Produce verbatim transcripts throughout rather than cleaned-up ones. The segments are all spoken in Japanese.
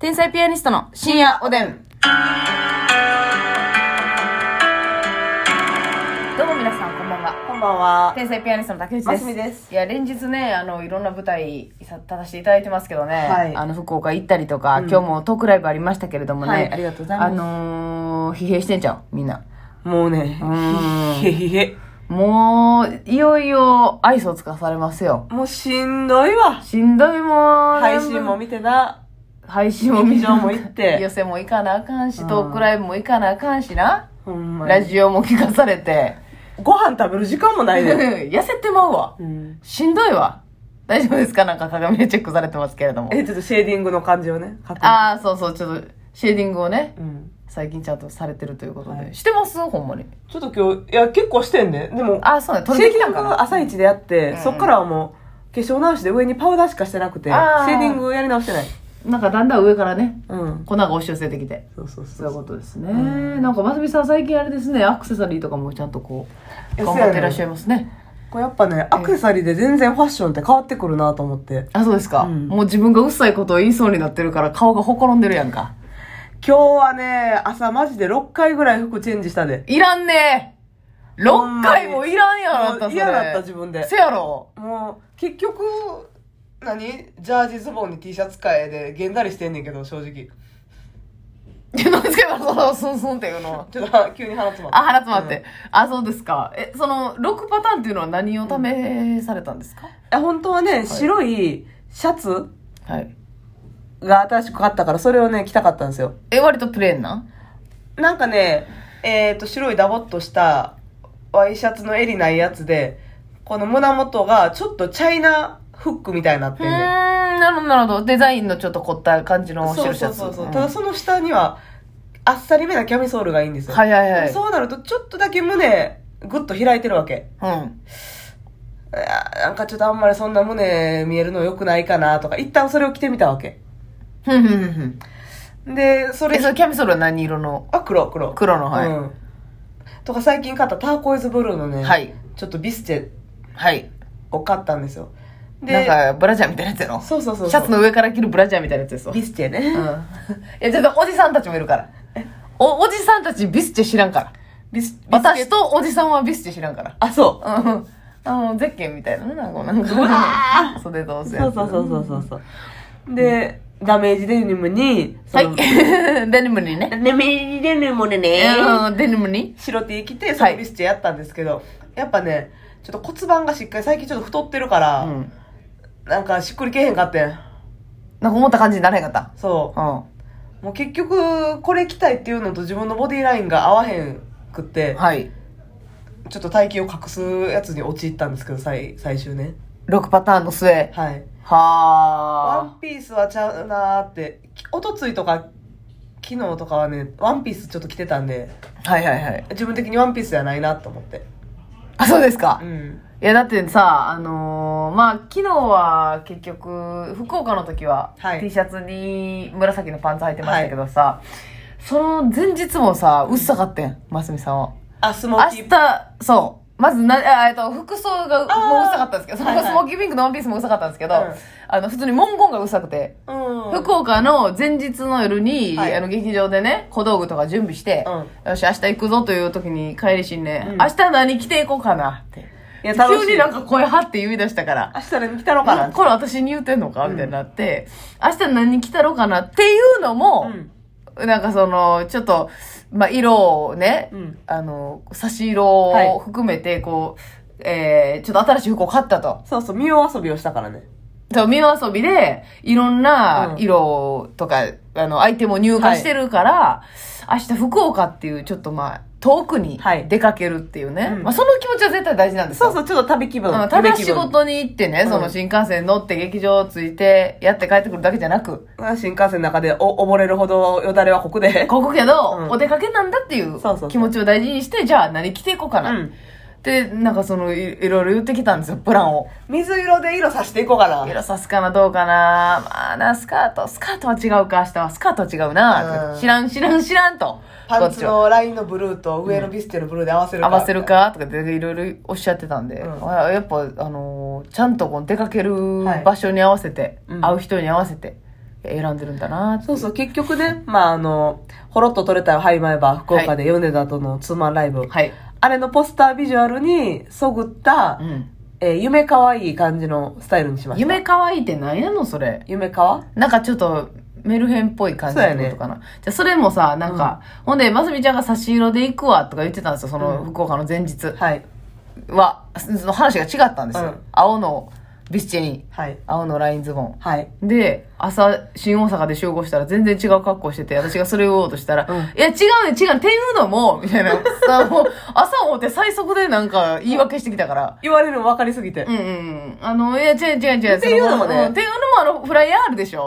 天才ピアニストの深夜おでん。どうも皆さんこんばんは。 こんばんは。 天才ピアニストの竹内です。 ますみです。 いや連日ね、あのいろんな舞台立たせていただいてますけどね、 はい、 あの福岡行ったりとか、うん、今日もトークライブありましたけれどもね、 はい、ありがとうございます。 あのー、疲弊してんちゃうみんな。 もうね、 うーんひへひへ。 もういよいよ愛想つかされますよ。 もうしんどいわ。 しんどいもん。 配信も見てな。 配信も見て劇場も行って寄せも行かなあかんし、トークライブも行かなあかんしな、 ほんまにラジオも聞かされてご飯食べる時間もないで痩せてまうわ、 うん、 しんどいわ。大丈夫ですか？なんか鏡でチェックされてますけれども。 えちょっとシェーディングの感じをね。 ああそうそう、ちょっとシェーディングをね、 うん、 最近ちゃんとされてるということで、 はい、 してますほんまに。 ちょっと今日いや結構してんね。でもあそうね、 シェーディング朝一でやって、うん、そっからはもう化粧直しで上にパウダーしかしてなくてシェーディングやり直してない。なんかだんだん上からね、 うん、 粉が押し寄せてきて、 そうそうそう、 そういうことですね、うん、なんかますみさん最近あれですね、アクセサリーとかもちゃんとこう頑張っていらっしゃいますね。 これやっぱね、アクセサリーで全然ファッションって変わってくるなと思って。 あ、そうですか、うん、もう自分がうっさいことを言いそうになってるから顔がほころんでるやんか。 今日はね、朝マジでろっかいぐらい服チェンジしたで。 いらんねー。ろっかいもいらんやろ、あんたそれ。 嫌だった自分で。 せやろ。 もう、結局、何ジャージズボンに T シャツ替えで、げんだりしてんねんけど、正直。 え、何ですかその、スンスンっていうのは。 ちょっと、急に鼻詰まって。 あ、鼻詰まって。うん、あ、そうですか。え、その、ろくパターンっていうのは何を試されたんですか？うん、いや、本当はね、はい、白いシャツはい。 が新しく買ったから、それをね、着たかったんですよ。 え、割とプレーンな？ なんかね、えっと、白いダボっとしたワイシャツの襟ないやつで、この胸元がちょっとチャイナフックみたいになってんね。うーん、 なるほど、なるほど。デザインのちょっと凝った感じの白シャツ。 そうそうそうそう、うん。ただその下には、あっさりめなキャミソールがいいんですよ。 はいはいはい。 そうなると、ちょっとだけ胸、ぐっと開いてるわけ。 うん。いや、なんかちょっとあんまりそんな胸見えるの良くないかなとか、一旦それを着てみたわけ。 ふんふんふんふん。 で、それ。 え、それキャミソールは何色の？ あ、黒、黒。 黒の、はい。うん。 とか最近買ったターコイズブルーのね、 はい。ちょっとビスチェ。 はい。 を買ったんですよ。 で、なんか、ブラジャーみたいなやつやろ？ そうそうそうそう。 シャツの上から着るブラジャーみたいなやつですよ。 ビスチェね。 うん。いや、ちょっとおじさんたちもいるから。お、おじさんたちビスチェ知らんから。ビス、私とおじさんはビスチェ知らんから。 あ、そう。 うん。あの、ゼッケンみたいなね、なんか、なんか、袖通すやつ。 そうそうそうそうそう。で、うん、ダメージデニムに、 はい。デニムにね。 ダメージデニムでね。 うん、デニムに白 T 着て、そのビスチェやったんですけど、はい、やっぱね、ちょっと骨盤がしっかり、最近ちょっと太ってるから、うん、なんかしっくりけえへんかってん。 なんか思った感じにならへんかった。 そう。 うん。 もう結局、これ着たいっていうのと自分のボディラインが合わへんくって、 はい。 ちょっと体型を隠すやつに陥ったんですけど、最、最終ね。 ろくパターンの末。 はい。 はあ。 ワンピースはちゃうなーって、おとついとか、昨日とかはね、ワンピースちょっと着てたんで、 はいはいはい。 自分的にワンピースじゃないなと思って。 あ、そうですか。 うん。 いや、だってさ、あのー、まあ、昨日は結局、福岡の時は、はい、T シャツに紫のパンツ履いてましたけどさ、はい、その前日もさ、うっさかってん、ますみさんは。 あ、スモーキー。 明日、そう。まずな、えっと、服装がもううっさかったんですけど、そのスモーキーピンクのワンピースもうっさかったんですけど、うん、あの、普通に文言がうっさくて、うん、福岡の前日の夜に、はい、あの、劇場でね、小道具とか準備して、うん、よし、明日行くぞという時に帰りしんね、うん、明日何着ていこうかなって。いや、急になんか声張って言い出したから。 明日何着たろうかな。 これ私に言うてんのかみたいになって、うん、明日何着たろうかなっていうのも、うん、なんかその、ちょっと、まあ、色をね、うん、あの、差し色を含めて、こう、はい、えー、ちょっと新しい服を買ったと。 そうそう、見よ遊びをしたからね。 そう、見よ遊びで、いろんな色とか、うん、あの、アイテムを入荷してるから、はい、明日福岡っていう、ちょっとまあ、遠くに出かけるっていうね。はい、うん、まあ、その気持ちは絶対大事なんですよ。 そうそう、ちょっと旅気分。 うん、ただ仕事に行ってね、うん、その新幹線乗って劇場着いて、やって帰ってくるだけじゃなく。 新幹線の中でお溺れるほどよだれはここで。 ここけど、うん、お出かけなんだっていう気持ちを大事にして、じゃあ何着ていこうかな。うんで、なんかそのい、いろいろ言ってきたんですよ、プランを。 水色で色さしていこうかな。 色さすかな、どうかな。まあな、スカート、スカートは違うか、明日はスカートは違うな。知らん、知らん、知らんと。 パンツのラインのブルーと上のビステのブルーで合わせるか、 うん、合わせるかとかでいろいろおっしゃってたんで、うん、やっぱ、あのー、ちゃんとこう出かける場所に合わせて、はい、会う人に合わせて、 選んでるんだなって。 そうそう、結局ね、まああの、ほろっと取れたよ、ハイマイバー、福岡で米田とのツーマンライブ。 はい。 あれのポスタービジュアルにそぐった、うん、えー、夢かわいい感じのスタイルにしました。 夢かわいいって何やのそれ。 夢かわなんかちょっと、メルヘンっぽい感じのことかな。ね、じゃあそれもさ、なんか、うん、ほんで、ますみちゃんが差し色で行くわとか言ってたんですよ、その福岡の前日。はい。は、その話が違ったんですよ。うん、青のビスチェに、はい、青のラインズボン。はい。で、朝、新大阪で集合したら全然違う格好してて、私がそれを言おうとしたら、うん、いや、違うね、違う、天うのも、みたいな。さ、もう、朝をって最速でなんか言い訳してきたから。 言われるの分かりすぎて。 うんうん。あの、いや、違う違う違う。 天うのもね。 天うのもあの、フライヤーあるでしょ。うん、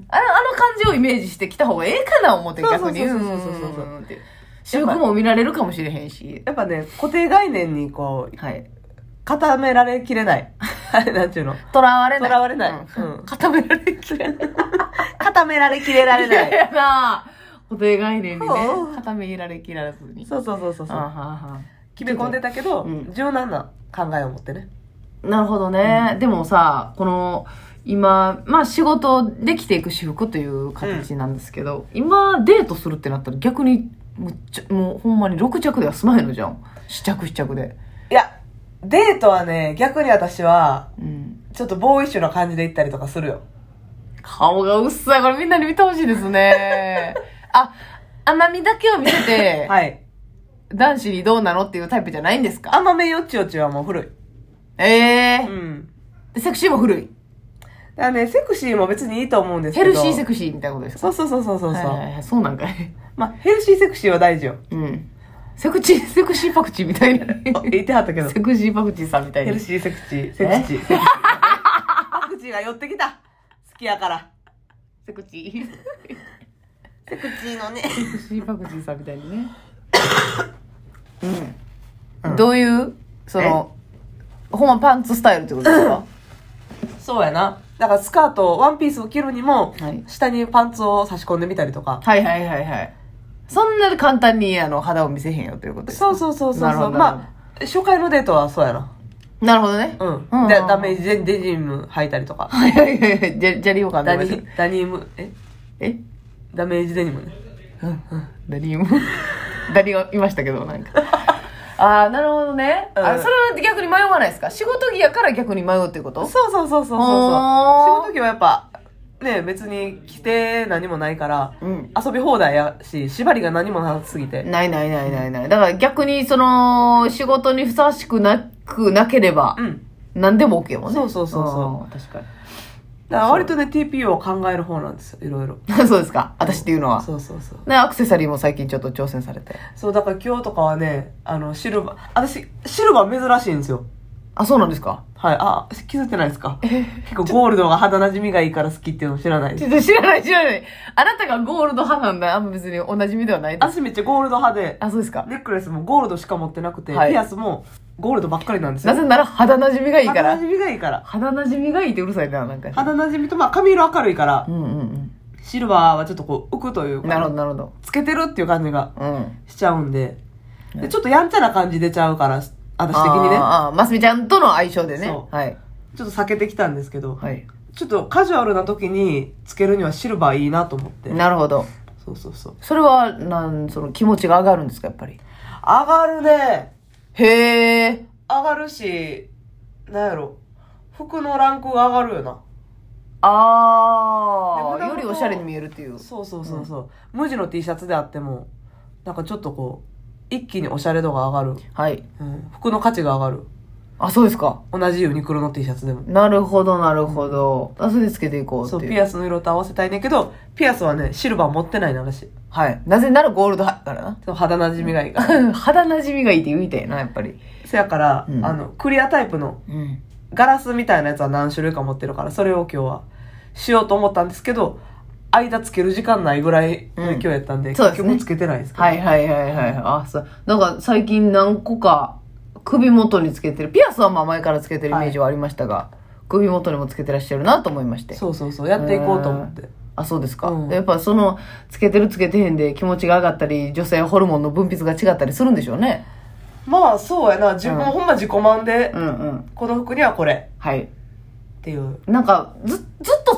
あの、あの感じをイメージしてきた方がええかな、思って逆に。そうそうそうそうそうそう。私服も見られるかもしれへんし。 やっぱね、固定概念にこう、はい。固められきれない。なんていうの？ とらわれない。 とらわれない。 うん。固められきれない。 固められきれられない。 やな固定概念にね、固められきらずに。 そうそうそうそう。あはは決め込んでたけど、うん、柔軟な考えを持ってね。 なるほどね。うん、でもさ、この、今、まあ仕事できていく私服という形なんですけど、うん、今デートするってなったら逆に、もうちょ、もうほんまにろく着では済まへんのじゃん。試着試着で。 いや、デートはね、逆に私は、うん、ちょっとボーイッシュな感じで行ったりとかするよ。 顔がうっさい。これみんなに見てほしいですね。あ、甘みだけを見せて、はい。男子にどうなのっていうタイプじゃないんですか？ 甘めよっちよっちはもう古い。 ええー。うん。セクシーも古い。 だからね、セクシーも別にいいと思うんですけど。 ヘルシーセクシーみたいなことですか？ そうそうそうそうそう。はいはいはい、そうなんかい。 まあ、ヘルシーセクシーは大事よ。 うん。セクチー、セクシーパクチーみたいな。 言ってはったけど。 セクシーパクチーさんみたいな。 ヘルシーセクチー。セクチー。パクチーが寄ってきた。好きやから。 セクチー。 セクチーのね。 セクシーパクチーさんみたいにね。うん。どういう、その、ほんまパンツスタイルってことですか？ そうやな。だからスカート、ワンピースを着るにも、はい、下にパンツを差し込んでみたりとか。 はいはいはいはい。そんなに簡単にあの肌を見せへんよということですか？ そうそうそうそうそう。まあ、初回のデートはそうやな。 なるほどね。 うん。うん、で、ダメージでデニム履いたりとか。 はいはいはい。じゃ、じゃりようかな。 ダニ、ダニム、ええダメージデニムね。 うんうん。ダニム。ダニがいましたけど、なんか。ああ、なるほどね。うん、あ、それは逆に迷わないですか？仕事着やから逆に迷うっていうこと？ そうそうそうそうそう。仕事着はやっぱ、ね、別に着て何もないから、うん、遊び放題やし、縛りが何もなさすぎて。 ないないないないない。だから逆にその、仕事にふさわしくなくなければ、うん、何でも OK もんね。 そうそうそうそう。確かに。だから割とね、ティーピーオー を考える方なんですよ、いろいろ。 そうですか、私っていうのは。 そうそうそう。 ね、アクセサリーも最近ちょっと挑戦されて。 そう、だから今日とかはね、あの、シルバー、私、シルバー珍しいんですよ。 あ、そうなんですか？ はい。あ、気づいてないですか？結構ゴールドが肌馴染みがいいから好きっていうの知らないです。 知らない知らない。あなたがゴールド派なんだ。あんま別にお馴染みではないです。 私めっちゃゴールド派で。 あ、そうですか。 ネックレスもゴールドしか持ってなくて、はい、ピアスもゴールドばっかりなんですよ。 なぜなら肌馴染みがいいから。 肌馴染みがいいから。 肌馴染みがいいってうるさいな、なんか。 肌馴染みと、まあ髪色明るいから、 うんうんうん、 シルバーはちょっとこう浮くというか、 なるほどなるほど。 つけてるっていう感じがしちゃうんで、うん、でちょっとやんちゃな感じ出ちゃうから、私的にね。 ああ、ますみちゃんとの相性でね。そう。はい。 ちょっと避けてきたんですけど、はい。ちょっとカジュアルな時につけるにはシルバーいいなと思って。 なるほど。 そうそうそう。 それは、なん、その気持ちが上がるんですか、やっぱり。 上がるね。 へえ。 上がるし、なんやろ。服のランクが上がるよな。 ああ。よりおしゃれに見えるっていう。 そうそうそうそう、うん。無地の T シャツであっても、なんかちょっとこう、一気におしゃれ度が上がる。はい。うん、服の価値が上がる。 あ、そうですか。 同じユニクロの T シャツでも。 なるほど、なるほど。あ、それでつけていこうっていう。 そう、ピアスの色と合わせたいねんけど、ピアスはね、シルバー持ってないな、私。 はい。なぜならゴールドからな。 そう、肌馴染みがいいから。 肌馴染みがいいって言いたいな、やっぱり。 そやから、うん、あの、クリアタイプの、ガラスみたいなやつは何種類か持ってるから、それを今日はしようと思ったんですけど、間つける時間ないぐらいの今日やったんで、うん、結局つけてないですけど、 はいはいはいはい。あ、そう。なんか最近何個か首元につけてる。ピアスはまあ前からつけてるイメージはありましたが、はい、首元にもつけてらっしゃるなと思いまして。 そうそうそう。やっていこうと思って。 あ、そうですか。うん、やっぱその、つけてるつけてへんで気持ちが上がったり、女性ホルモンの分泌が違ったりするんでしょうね。 まあそうやな。自分、うん、ほんま自己満で、うんうん、この服にはこれ。はい。っていう。 なんか、ず、ずっとつ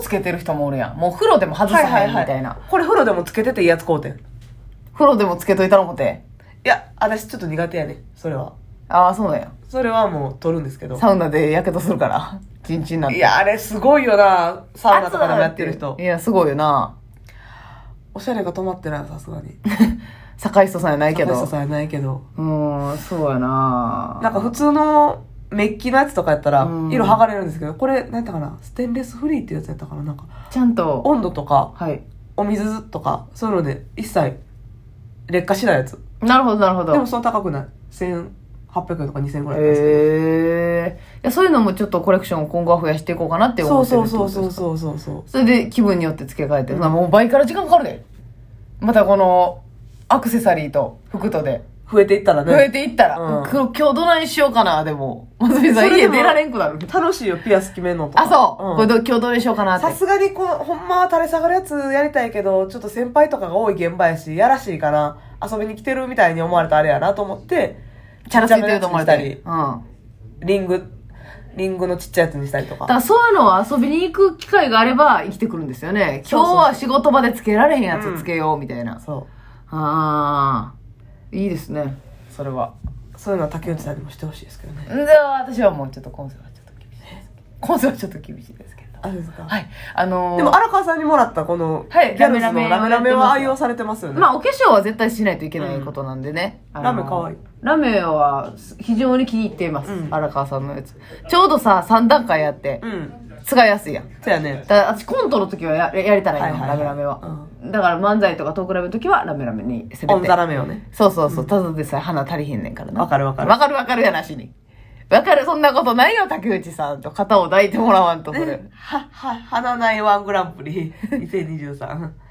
つけてる人もおるやん。もう風呂でも外さへんみたいな。はいはいはい、 これ風呂でもつけてていいやつ買うてん。 風呂でもつけといたら思って。 いや、私ちょっと苦手やね。それは。 ああ、そうだよ。 それはもう取るんですけど。 サウナでやけどするから。チンチンなんて。 いや、あれすごいよな。サウナとかでもやってる人。 いや、すごいよな。 おしゃれが止まってない、さすがに。 坂井人さんやないけど。 坂井人さんやないけど。 うん、そうやな。 なんか普通のメッキのやつとかやったら、色剥がれるんですけど、これ、なんやったかな、ステンレスフリーっていうやつやったかな、なんか。 ちゃんと。 温度とか、 はい。 お水とか、そういうので、一切、劣化しないやつ。 なるほど、なるほど。 でもそんな高くない。せんはっぴゃくえんとかにせんえんぐらいです。へえー。いや、そういうのもちょっとコレクションを今後は増やしていこうかなって思ってるってことですか。 そうそうそうそうそう。 それで気分によって付け替えて、うん、もう倍から時間かかるで。またこの、アクセサリーと服とで。 増えていったらね。 増えていったら。うん、今日どないしようかな、でも。まずみさん、家出られんくなる。 楽しいよ、ピアス決めんのとか。 あ、そう。うん、これど今日どうしようかなって。 さすがにこう、ほんまは垂れ下がるやつやりたいけど、ちょっと先輩とかが多い現場やし、やらしいかな、遊びに来てるみたいに思われたらあれやなと思って、 チャラついてると思われたり。うん。 リング、リングのちっちゃいやつにしたりとか。 だからそういうのを遊びに行く機会があれば生きてくるんですよね。今日は仕事場でつけられへんやつつけようみたいな。うん、そう。ああ、いいですね。それは。 そういうのは竹内さんにもしてほしいですけどね。 では私はもうちょっと今世はちょっと厳しいです。今世はちょっと厳しいですけど。 あれですか。 はい。あのー、 でも荒川さんにもらったこの、はい、ギャルズのラメラメは愛用されてますよね。 まあお化粧は絶対しないといけないことなんでね。 うん、ラメかわいい。 ラメは非常に気に入っています。うん、荒川さんのやつ。ちょうどさ、さん段階やって、うん、使いやすいやん。 そうやね。 だから私コントの時は や, やりたらいいの、はいはいはい、ラメラメは、うん。だから漫才とかトークライブの時はラメラメに攻めて。 オンザラメをね。 そうそうそう。ただでさえ鼻足りへんねんからな。 わかるわかる。 わかるわかるやなしに。わかる、そんなことないよ、竹内さんと肩を抱いてもらわんと、それ。 は、は、鼻ないワングランプリにせんにじゅうさん。